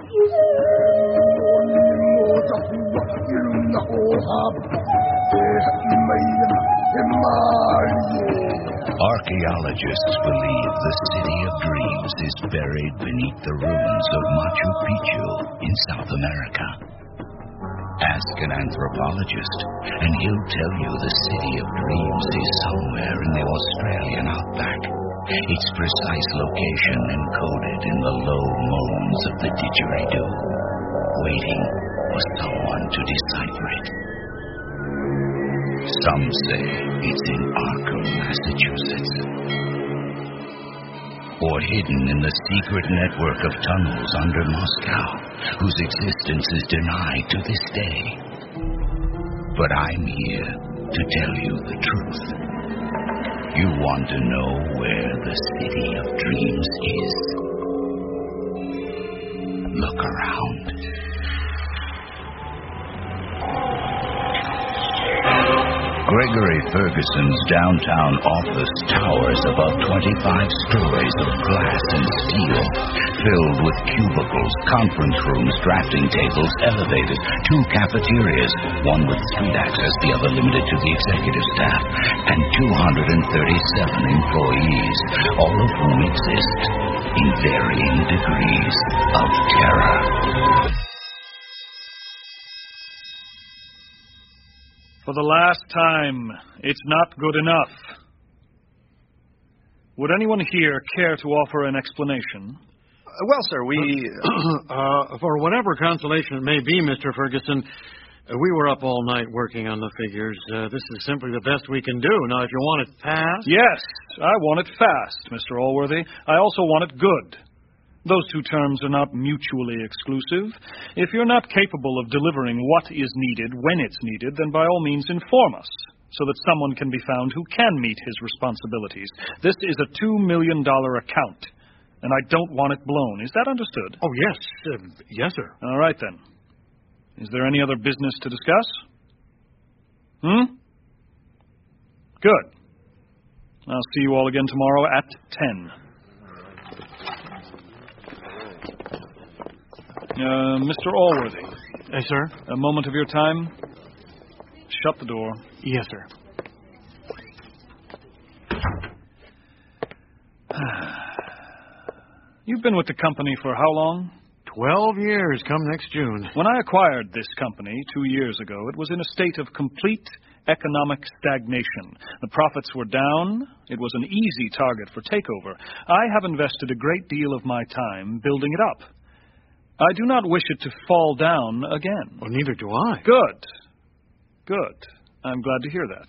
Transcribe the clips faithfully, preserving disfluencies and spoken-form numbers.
Archaeologists believe the City of Dreams is buried beneath the ruins of Machu Picchu in South America. Ask an anthropologist, and he'll tell you the City of Dreams is somewhere in the Australian outback, its precise location encoded in the low moans of the didgeridoo, waiting for someone to decipher it. Some say it's in Arkham, Massachusetts, or hidden in the secret network of tunnels under Moscow, whose existence is denied to this day. But I'm here to tell you the truth. You want to know where the City of Dreams is? Look around. Gregory Ferguson's downtown office towers above twenty-five stories of glass and steel, filled with cubicles, conference rooms, drafting tables, elevators, two cafeterias, one with street access, the other limited to the executive staff, and two hundred thirty-seven employees, all of whom exist in varying degrees of terror. For the last time, it's not good enough. Would anyone here care to offer an explanation? Uh, well, sir, we... uh, for whatever consolation it may be, Mister Ferguson, uh, we were up all night working on the figures. Uh, this is simply the best we can do. Now, if you want it fast... Yes, I want it fast, Mister Allworthy. I also want it good. Those two terms are not mutually exclusive. If you're not capable of delivering what is needed when it's needed, then by all means inform us, so that someone can be found who can meet his responsibilities. This is a two million dollars account, and I don't want it blown. Is that understood? Oh, yes. Uh, yes, sir. All right, then. Is there any other business to discuss? Hmm? Good. I'll see you all again tomorrow at ten. Uh, Mister Allworthy. Yes, sir? A moment of your time. Shut the door. Yes, sir. You've been with the company for how long? Twelve years, come next June. When I acquired this company two years ago, it was in a state of complete economic stagnation. The profits were down. It was an easy target for takeover. I have invested a great deal of my time building it up. I do not wish it to fall down again. Well, neither do I. Good. Good. I'm glad to hear that.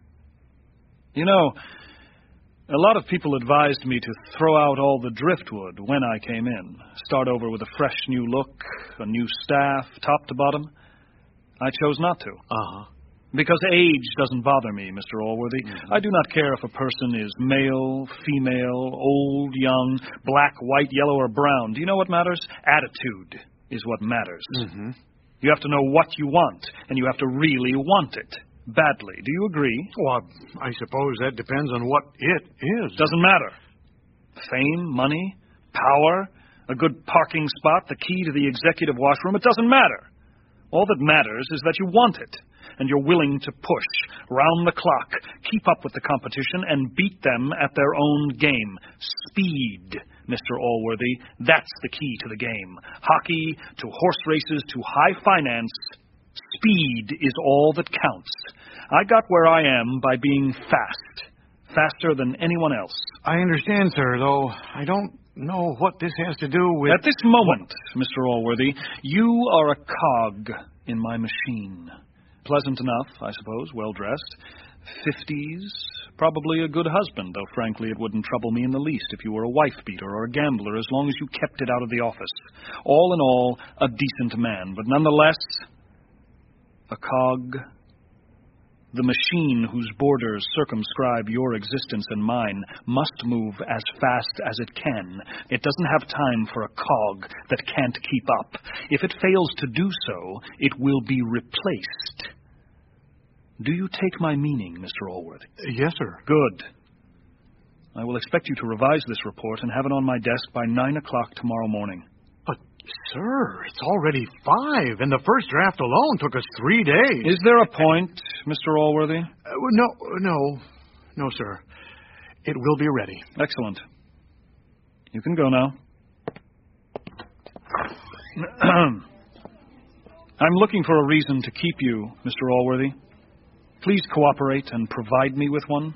You know, a lot of people advised me to throw out all the driftwood when I came in. Start over with a fresh new look, a new staff, top to bottom. I chose not to. Uh-huh. Because age doesn't bother me, Mister Allworthy. Mm-hmm. I do not care if a person is male, female, old, young, black, white, yellow, or brown. Do you know what matters? Attitude is what matters. Mm-hmm. You have to know what you want, and you have to really want it. Badly. Do you agree? Well, I suppose that depends on what it is. Doesn't matter. Fame, money, power, a good parking spot, the key to the executive washroom, it doesn't matter. All that matters is that you want it. And you're willing to push round the clock, keep up with the competition, and beat them at their own game. Speed, Mister Allworthy, that's the key to the game. Hockey, to horse races, to high finance, speed is all that counts. I got where I am by being fast, faster than anyone else. I understand, sir, though I don't know what this has to do with... At this moment, Mister Allworthy, you are a cog in my machine. Pleasant enough, I suppose, well-dressed. Fifties, probably a good husband, though frankly it wouldn't trouble me in the least if you were a wife-beater or a gambler, as long as you kept it out of the office. All in all, a decent man, but nonetheless, a cog. The machine whose borders circumscribe your existence and mine must move as fast as it can. It doesn't have time for a cog that can't keep up. If it fails to do so, it will be replaced. Do you take my meaning, Mister Allworthy? Yes, sir. Good. I will expect you to revise this report and have it on my desk by nine o'clock tomorrow morning. But, Sir, it's already five, and the first draft alone took us three days. Is there a point, Mister Allworthy? Uh, no, no, no, sir. It will be ready. Excellent. You can go now. I'm looking for a reason to keep you, Mister Allworthy. Please cooperate and provide me with one.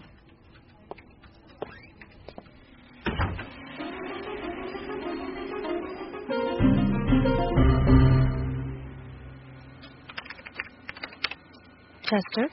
Chester?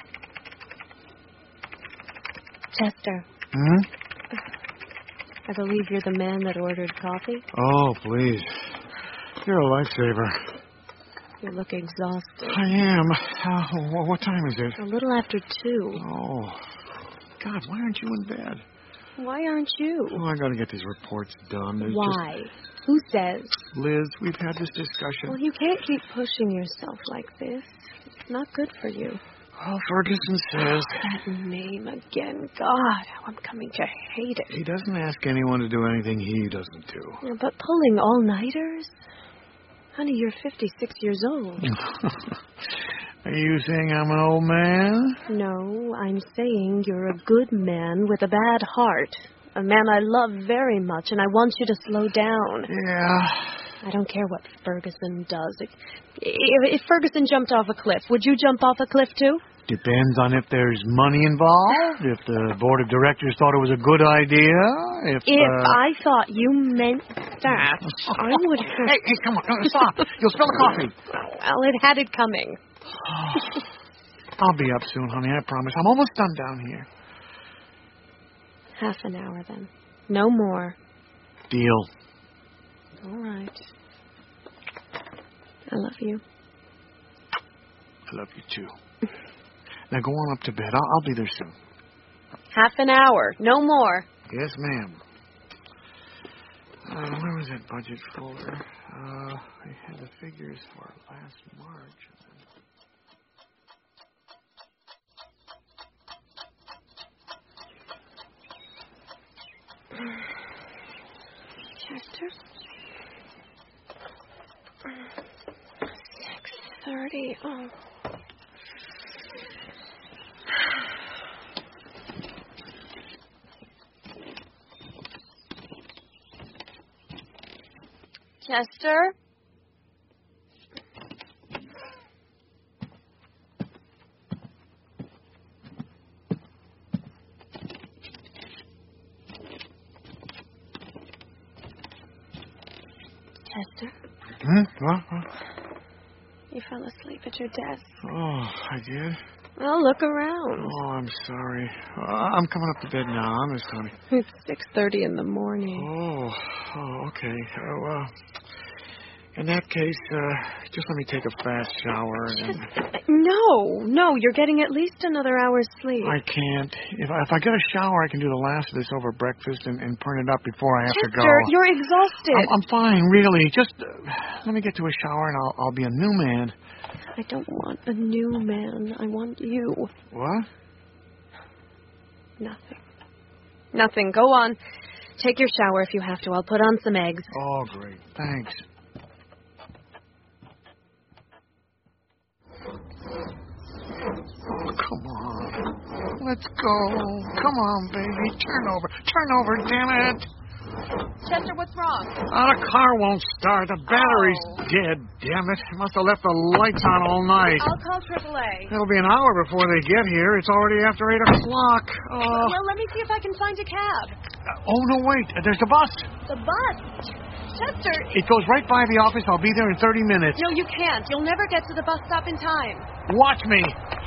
Chester. Hmm? I believe you're the man that ordered coffee. Oh, please. You're a lifesaver. You look exhausted. I am. Uh, what time is it? A little after two. Oh. God, why aren't you in bed? Why aren't you? Oh, I gotta get these reports done. There's Why? Just... Who says? Liz, we've had this discussion. Well, you can't keep pushing yourself like this. It's not good for you. Oh, Ferguson says... That name again. God, how I'm coming to hate it. He doesn't ask anyone to do anything he doesn't do. Yeah, but pulling all-nighters? Honey, you're fifty-six years old. Are you saying I'm an old man? No, I'm saying you're a good man with a bad heart. A man I love very much, and I want you to slow down. Yeah. I don't care what Ferguson does. If, if, if Ferguson jumped off a cliff, would you jump off a cliff too? Depends on if there's money involved, if the board of directors thought it was a good idea, if... If uh... I thought you meant that, I would have... Hey, hey, come on, come on, stop. You'll spill the coffee. Well, it had it coming. I'll be up soon, honey, I promise. I'm almost done down here. Half an hour, then. No more. Deal. All right. I love you. I love you, too. Now go on up to bed. I'll, I'll be there soon. Half an hour. No more. Yes, ma'am. Uh, where was that budget folder? Uh, I had the figures for last March. Chester? Six thirty. Oh. Chester? Chester? Hmm? What? What? You fell asleep at your desk. Oh, I did? Well, look around. Oh, I'm sorry. Uh, I'm coming up to bed now, Miss Connie. It's six thirty in the morning. Oh, oh, okay. Oh, well, in that case, uh, just let me take a fast shower and... No, no, you're getting at least another hour's sleep. I can't. If I, if I get a shower, I can do the last of this over breakfast and, and print it up before I have Chester, to go. you're exhausted. I'm, I'm fine, really. Just uh, let me get to a shower and I'll, I'll be a new man. I don't want a new man. I want you. What? Nothing. Nothing. Go on. Take your shower if you have to. I'll put on some eggs. Oh, great. Thanks. Oh, come on. Let's go. Come on, baby. Turn over. Turn over, damn it. Chester, what's wrong? Oh, the car won't start. The battery's Oh. dead, damn it. Must have left the lights on all night. I'll call triple A. It'll be an hour before they get here. It's already after eight o'clock. Oh, Well, let me see if I can find a cab. oh no, wait. There's the bus. The bus. Chester. It goes right by the office. I'll be there in thirty minutes. No, you can't. You'll never get to the bus stop in time. Watch me.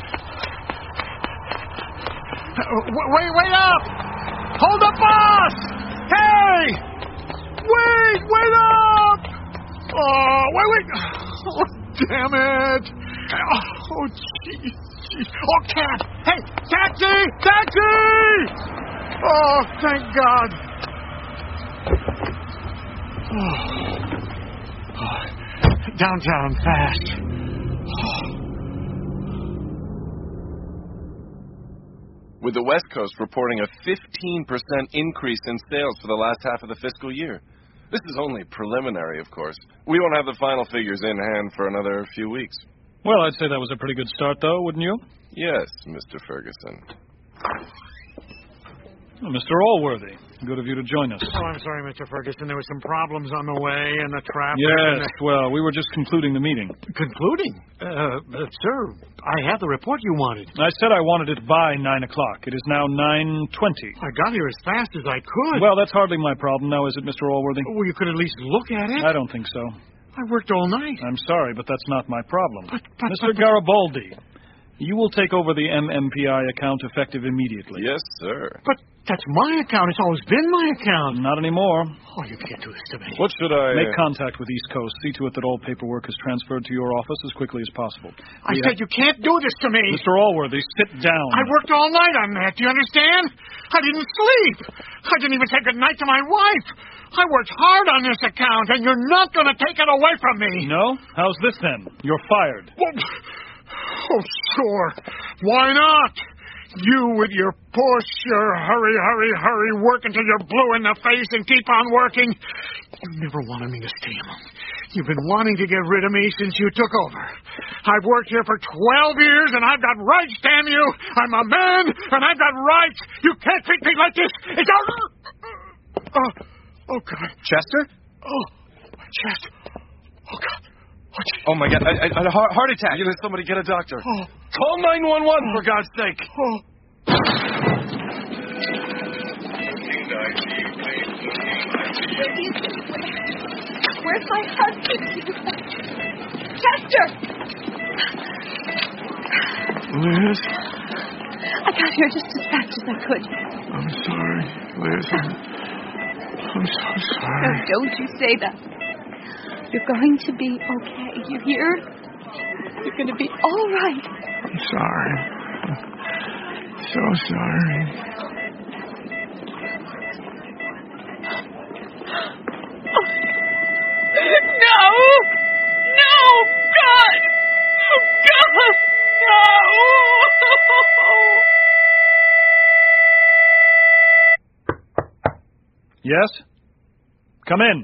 Uh, w- wait, wait up! Hold the bus! Hey! Wait, wait up! Oh, wait, wait. Oh, damn it. Oh, jeez. Jeez. Oh, cab. Hey, taxi! Taxi! Oh, thank God. Oh. Oh. Downtown fast. With the West Coast reporting a fifteen percent increase in sales for the last half of the fiscal year. This is only preliminary, of course. We won't have the final figures in hand for another few weeks. Well, I'd say that was a pretty good start, though, wouldn't you? Yes, Mister Ferguson. Well, Mister Allworthy, good of you to join us. Oh, I'm sorry, Mister Ferguson. There were some problems on the way and the traffic. Yes, and the... well, we were just concluding the meeting. Concluding? Uh, uh, sir, I had the report you wanted. I said I wanted it by nine o'clock. It is now nine twenty. I got here as fast as I could. Well, that's hardly my problem now, is it, Mister Allworthy? Well, you could at least look at it. I don't think so. I worked all night. I'm sorry, but that's not my problem. But, but, Mister but, Garibaldi, you will take over the M M P I account effective immediately. Yes, sir. But that's my account. It's always been my account. Not anymore. Oh, you can't do this to me. What should I... Make contact with East Coast. See to it that all paperwork is transferred to your office as quickly as possible. I We said have... you can't do this to me. Mister Allworthy, sit down. I worked all night on that. Do you understand? I didn't sleep. I didn't even say goodnight to my wife. I worked hard on this account, and you're not going to take it away from me. No? How's this, then? You're fired. Well, oh, sure. Why not? You with your push, your hurry, hurry, hurry, work until you're blue in the face and keep on working. You never wanted me to stay on. You've been wanting to get rid of me since you took over. I've worked here for twelve years, and I've got rights, damn you. I'm a man, and I've got rights. You can't treat me like this. It's a... Oh, oh God. Chester? Oh, my chest. Oh, God. Oh, my God. I, I, I, heart, heart attack. You know, somebody get a doctor. Oh. Call nine one one, for God's sake. Oh. Where's my husband? Chester! Liz? I got here just as fast as I could. I'm sorry, Liz. I'm, I'm so No, sorry. don't you say that. You're going to be okay. You hear? You're going to be all right. I'm sorry. I'm so sorry. No! No! God! Oh, God! No! Yes? Come in.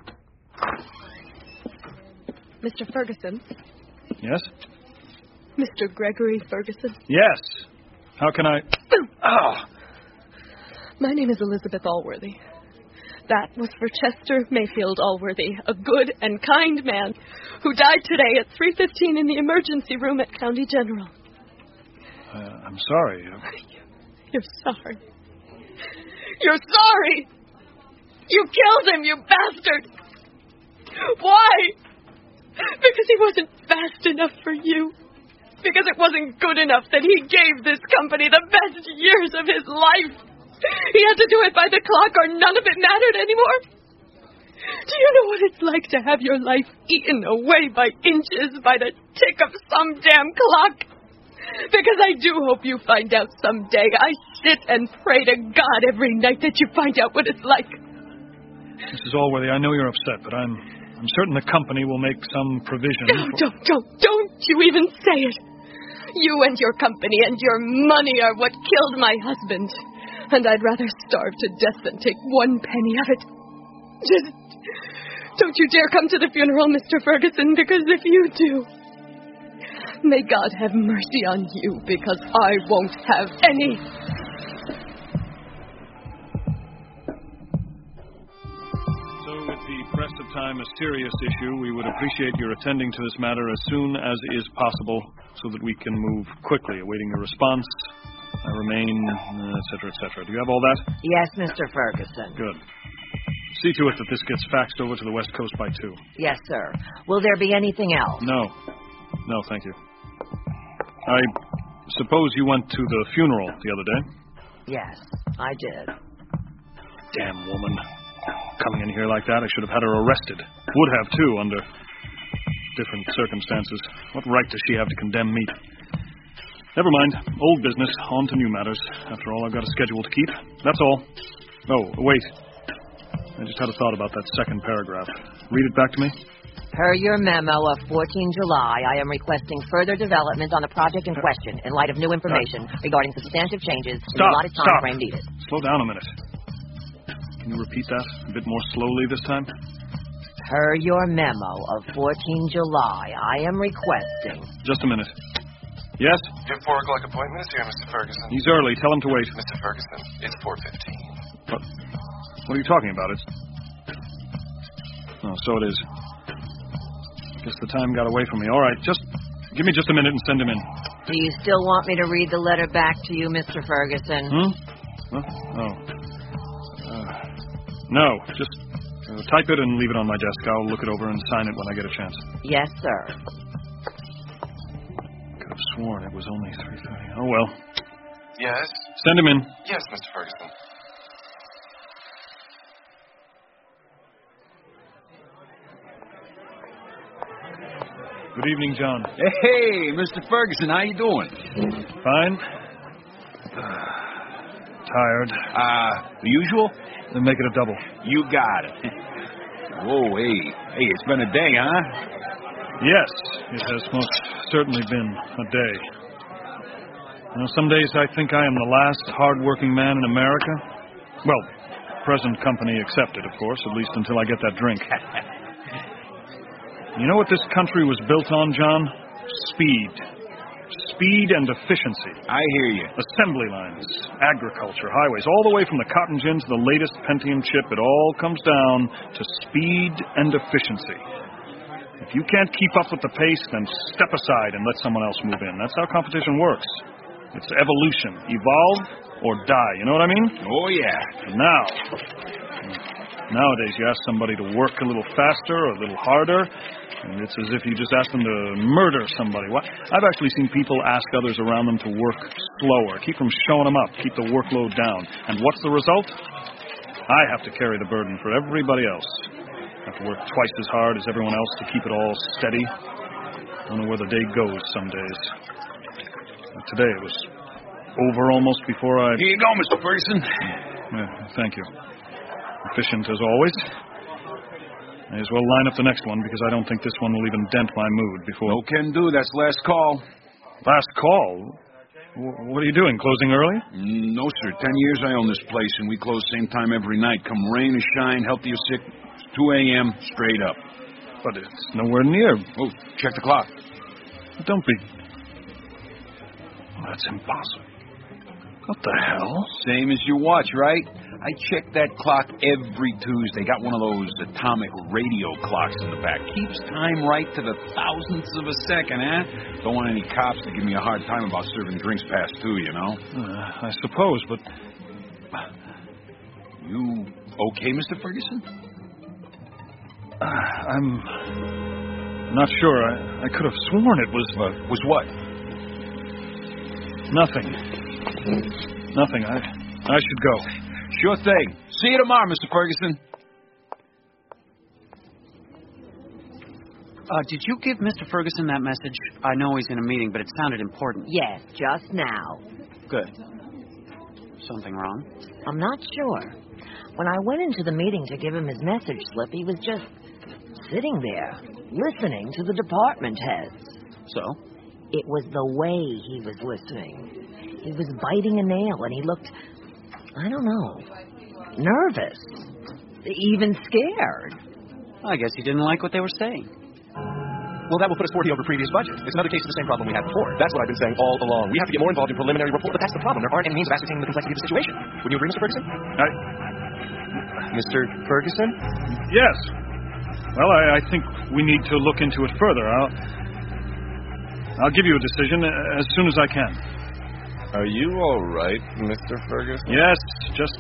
Mister Ferguson. Yes? Mister Gregory Ferguson. Yes. How can I... Oh. My name is Elizabeth Allworthy. That was for Chester Mayfield Allworthy, a good and kind man who died today at three fifteen in the emergency room at County General. Uh, I'm sorry. You're sorry. You're sorry! You killed him, you bastard! Why? Because he wasn't fast enough for you. Because it wasn't good enough that he gave this company the best years of his life. He had to do it by the clock or none of it mattered anymore. Do you know what it's like to have your life eaten away by inches by the tick of some damn clock? Because I do hope you find out someday. I sit and pray to God every night that you find out what it's like. Missus Allworthy, I know you're upset, but I'm I'm certain the company will make some provision. No, for... don't, don't, don't you even say it. You and your company and your money are what killed my husband. And I'd rather starve to death than take one penny of it. Just don't you dare come to the funeral, Mister Ferguson, because if you do, may God have mercy on you, because I won't have any. So with the press of time a serious issue, we would appreciate your attending to this matter as soon as is possible so that we can move quickly, awaiting your response. I remain, uh, et cetera, et cetera. Do you have all that? Yes, Mister Ferguson. Good. See to it that this gets faxed over to the West Coast by two. Yes, sir. Will there be anything else? No. No, thank you. I suppose you went to the funeral the other day? Yes, I did. Damn woman. Coming in here like that, I should have had her arrested. Would have, too, under different circumstances. What right does she have to condemn me? Never mind. Old business. On to new matters. After all, I've got a schedule to keep. That's all. Oh, wait. I just had a thought about that second paragraph. Read it back to me. Per your memo of the fourteenth of July, I am requesting further development on the project in question in light of new information regarding substantive changes in Stop, the allotted time stop. frame needed. Slow down a minute. Can you repeat that a bit more slowly this time? Per your memo of the fourteenth of July, I am requesting... Just a minute. Yes? Your four o'clock appointment is here, Mister Ferguson. He's early. Tell him to wait. Mister Ferguson, it's four fifteen. What? What are you talking about? It's... Oh, so it is. Guess the time got away from me. All right, just give me just a minute and send him in. Do you still want me to read the letter back to you, Mister Ferguson? Hmm? Huh? Oh. Uh, no, just uh, type it and leave it on my desk. I'll look it over and sign it when I get a chance. Yes, sir. Could have sworn it was only three thirty. Oh, well. Yes? Send him in. Yes, Mister Ferguson. Good evening, John. Hey, Mister Ferguson, how you doing? Fine. Tired. Uh, the usual? Then make it a double. You got it. Whoa, hey. Hey, it's been a day, huh? Yes, it has most certainly been a day. You know, some days I think I am the last hard-working man in America. Well, present company accepted, of course, at least until I get that drink. You know what this country was built on, John? Speed. Speed and efficiency. I hear you. Assembly lines, agriculture, highways, all the way from the cotton gin to the latest Pentium chip, it all comes down to speed and efficiency. If you can't keep up with the pace, then step aside and let someone else move in. That's how competition works. It's evolution. Evolve or die. You know what I mean? Oh, yeah. Now, nowadays you ask somebody to work a little faster or a little harder, and it's as if you just ask them to murder somebody. I've actually seen people ask others around them to work slower, keep from showing them up, keep the workload down. And what's the result? I have to carry the burden for everybody else. I have to work twice as hard as everyone else to keep it all steady. Don't know where the day goes some days. Today it was over almost before I... Here you go, Mister Ferguson. Yeah, thank you. Efficient as always. May as well line up the next one because I don't think this one will even dent my mood before... No can do. That's last call. Last call? W- what are you doing, closing early? Mm, no, sir. Ten years I own this place, and we close same time every night. Come rain or shine, healthy or sick, two a.m., straight up. But it's nowhere near. Oh, check the clock. Don't be... Oh, that's impossible. What the hell? Same as your watch, right? I check that clock every Tuesday. Got one of those atomic radio clocks in the back. Keeps time right to the thousandths of a second, eh? Don't want any cops to give me a hard time about serving drinks past two, you know? Uh, I suppose, but... You okay, Mister Ferguson? Uh, I'm not sure. I, I could have sworn it was... Uh, was what? Nothing. Nothing. I, I should go. Sure thing. See you tomorrow, Mister Ferguson. Uh, did you give Mister Ferguson that message? I know he's in a meeting, but it sounded important. Yes, just now. Good. Something wrong? I'm not sure. When I went into the meeting to give him his message slip, he was just sitting there, listening to the department heads. So? It was the way he was listening. He was biting a nail, and he looked, I don't know, nervous, even scared. I guess he didn't like what they were saying. Well, that will put us forty over previous budget. It's another case of the same problem we had before. That's what I've been saying all along. We have to get more involved in preliminary report, but that's the problem. There aren't any means of ascertaining the complexity of the situation. Would you agree, Mister Ferguson? I... Mister Ferguson? Yes. Well, I, I think we need to look into it further. I'll... I'll give you a decision as soon as I can. Are you all right, Mister Ferguson? Yes, just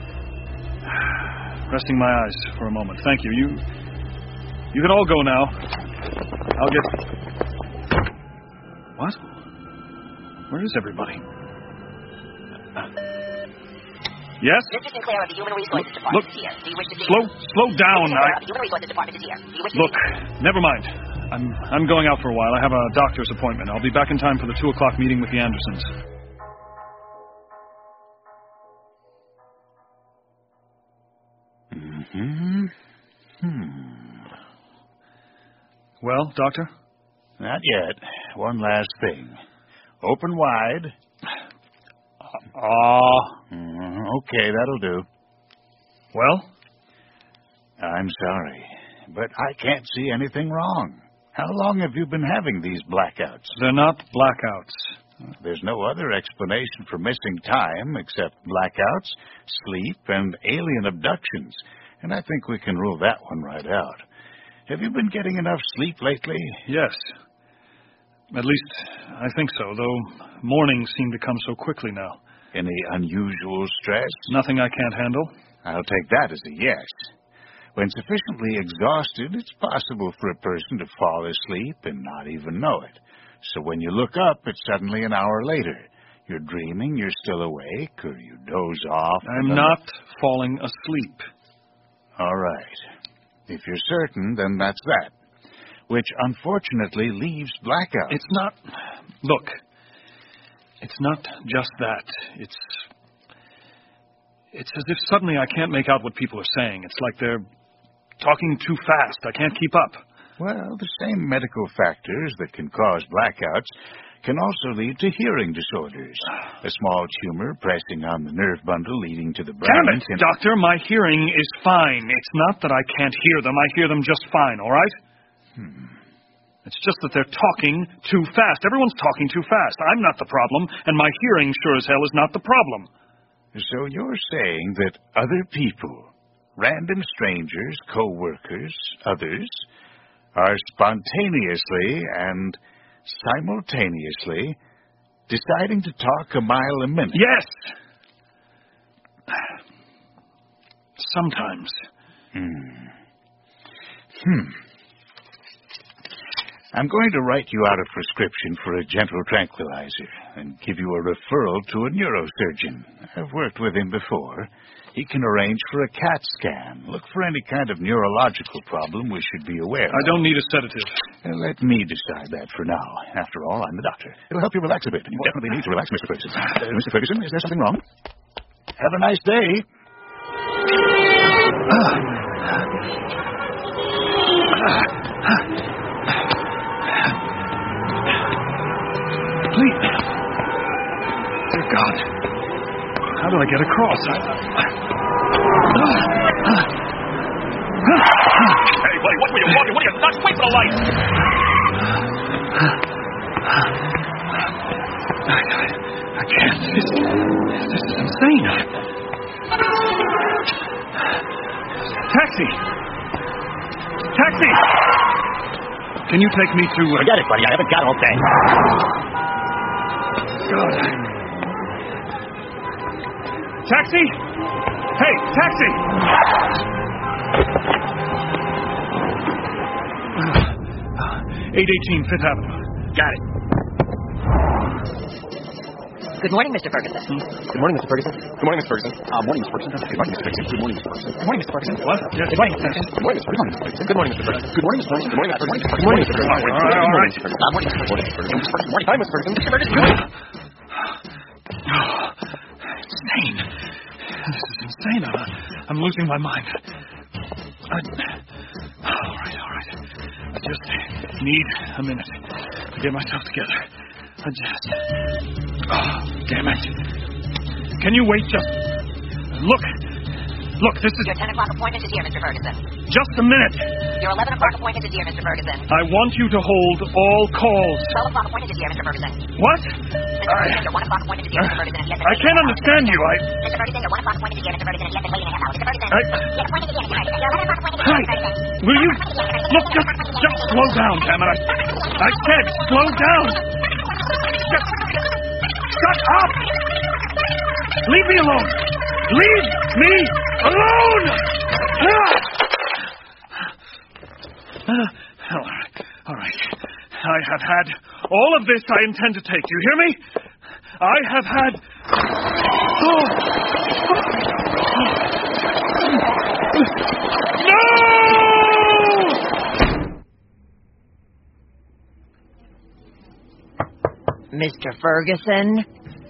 resting my eyes for a moment. Thank you. You you can all go now. I'll get... What? Where is everybody? Uh, yes? Mister Sinclair of the Human Resources Department Look, is here. Do you wish to see slow, him? slow down. Mister Sinclair I... of the Human Resources Department is here. Do you wish to Look, see him? never mind. I'm I'm going out for a while. I have a doctor's appointment. I'll be back in time for the two o'clock meeting with the Andersons. Mm-hmm. Hmm. Well, Doctor? Not yet. One last thing. Open wide. Ah. Uh, okay, that'll do. Well? I'm sorry, but I can't see anything wrong. How long have you been having these blackouts? They're not blackouts. There's no other explanation for missing time except blackouts, sleep, and alien abductions. And I think we can rule that one right out. Have you been getting enough sleep lately? Yes. At least, I think so, though mornings seem to come so quickly now. Any unusual stress? Nothing I can't handle. I'll take that as a yes. When sufficiently exhausted, it's possible for a person to fall asleep and not even know it. So when you look up, it's suddenly an hour later. You're dreaming, you're still awake, or you doze off. I'm not falling asleep. All right. If you're certain, then that's that. Which, unfortunately, leaves blackout. It's not... Look. It's not just that. It's... It's as if suddenly I can't make out what people are saying. It's like they're talking too fast. I can't keep up. Well, the same medical factors that can cause blackouts can also lead to hearing disorders. A small tumor pressing on the nerve bundle leading to the brain... Damn it, can... Doctor, my hearing is fine. It's not that I can't hear them. I hear them just fine, all right? Hmm. It's just that they're talking too fast. Everyone's talking too fast. I'm not the problem, and my hearing sure as hell is not the problem. So you're saying that other people, random strangers, co-workers, others, are spontaneously and simultaneously deciding to talk a mile a minute? Yes! Sometimes. Hmm. Hmm. I'm going to write you out a prescription for a gentle tranquilizer and give you a referral to a neurosurgeon. I've worked with him before. He can arrange for a CAT scan. Look for any kind of neurological problem we should be aware of. I don't need a sedative. Uh, let me decide that for now. After all, I'm the doctor. It'll help you relax a bit, and you definitely need to relax, Mister Ferguson. Uh, Mister Ferguson, is there something wrong? Have a nice day. Please. Dear God. How do I get across? I... Hey, buddy, what were you walking? What are you nuts? Wait for the light! I, I, I can't. This, this is insane. Taxi! Taxi! Can you take me to... Uh... Forget it, buddy. I haven't got all day. God. Taxi! Hey, taxi! eight eighteen Fifth Avenue. Got it. Good morning, Mister Ferguson. Good morning, Mister Ferguson. Good morning, Mister Ferguson. Uh, morning, Mister Ferguson. Good morning, Mister Ferguson. Good morning, Mister Ferguson. Good morning, Mister Ferguson. What? Yes. Good morning, Mister Ferguson. Good morning, Mister Ferguson. Good morning, Mister Ferguson. Good morning, Mister Ferguson. Good morning, Mister Ferguson. Good morning, Mister Ferguson. All right, all right. Good morning, Mister Ferguson. Good morning, Hi, Mister Ferguson. Mister Ferguson. Insane. This is insane. I'm, I'm losing my mind. I, all right, all right. I just need a minute to get myself together. I just... Oh, damn it. Can you wait just... Look. Look, this is... Your ten o'clock appointment is here, Mister Ferguson. Just a minute. Your eleven o'clock appointment is here, Mister Ferguson. I want you to hold all calls. twelve o'clock appointment is here, Mister Ferguson. What? Mister Ferguson, your one o'clock appointment is here, Mister Ferguson. And I can't understand you. I... Mister Ferguson, your one o'clock appointment is here, Mister Ferguson. And you have been waiting a half hour. Mister Ferguson, I... your appointment is here, Mister Ferguson. Your eleven o'clock appointment is here, Mister Ferguson. Will you... Look, just, just slow down, damn it. I, I said slow down. Just... Shut up! Leave me alone! Leave me alone! Uh, all right, all right. I have had all of this I intend to take. Do you hear me? I have had... Oh. No! Mister Ferguson?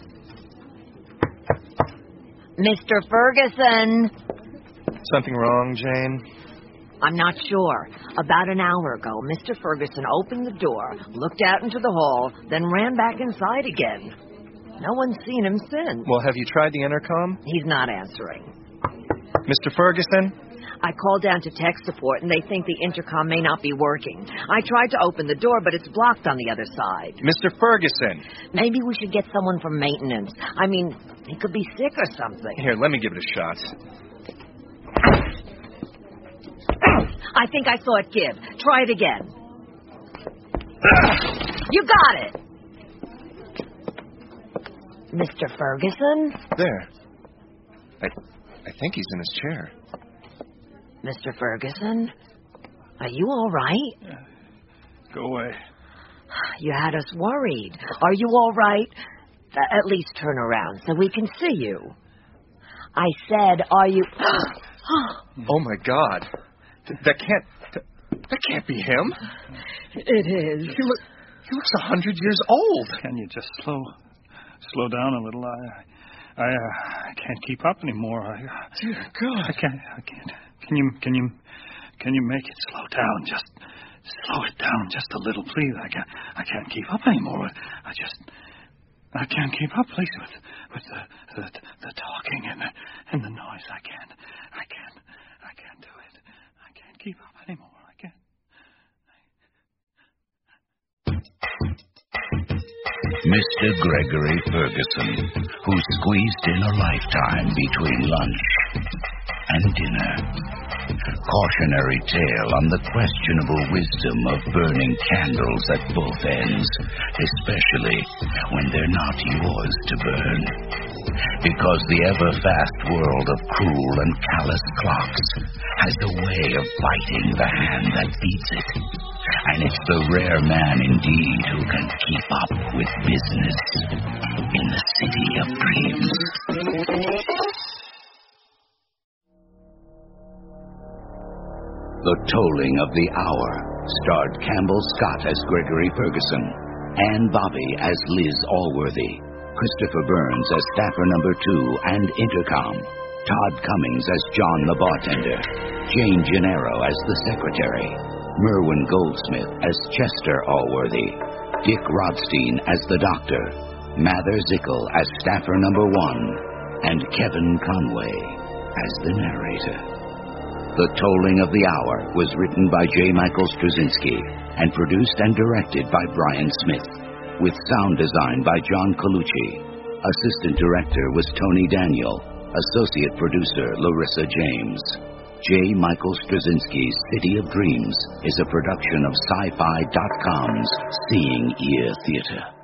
Mister Ferguson? Something wrong, Jane? I'm not sure. About an hour ago, Mister Ferguson opened the door, looked out into the hall, then ran back inside again. No one's seen him since. Well, have you tried the intercom? He's not answering. Mister Ferguson? I called down to tech support, and they think the intercom may not be working. I tried to open the door, but it's blocked on the other side. Mister Ferguson! Maybe we should get someone from maintenance. I mean, he could be sick or something. Here, let me give it a shot. I think I saw it give. Try it again. You got it! Mister Ferguson? There. I, I think he's in his chair. Mister Ferguson? Are you all right? Go away. You had us worried. Are you all right? Uh, at least turn around so we can see you. I said, are you... Oh, my God. Th- that can't... Th- that can't be him. It is. He, look, he looks a hundred years old. Can you just slow slow down a little? I I, uh, I can't keep up anymore. I, Dear God. I can't. I can't. Can you can you can you make it slow down? Just slow it down just a little, please. I can't. I can't keep up anymore. I just. I can't keep up, please, with with the the, the talking and the and the noise. I can't. I can't. I can't do it. I can't keep up anymore. I can't. Mister Gregory Ferguson, who squeezed in a lifetime between lunch and dinner. Cautionary tale on the questionable wisdom of burning candles at both ends, especially when they're not yours to burn. Because the ever-fast world of cruel and callous clocks has a way of biting the hand that beats it. And it's the rare man indeed who can keep up with business in the City of Dreams. The Tolling of the Hour starred Campbell Scott as Gregory Ferguson, Ann Bobby as Liz Allworthy, Christopher Burns as Staffer Number Two and Intercom, Todd Cummings as John the Bartender, Jane Gennaro as the Secretary, Merwin Goldsmith as Chester Allworthy, Dick Rodstein as the Doctor, Mather Zickel as Staffer Number One, and Kevin Conway as the narrator. The Tolling of the Hour was written by J. Michael Straczynski and produced and directed by Brian Smith, with sound design by John Colucci. Assistant director was Tony Daniel. Associate producer Larissa James. J. Michael Straczynski's City of Dreams is a production of sci fi dot com's Seeing Ear Theater.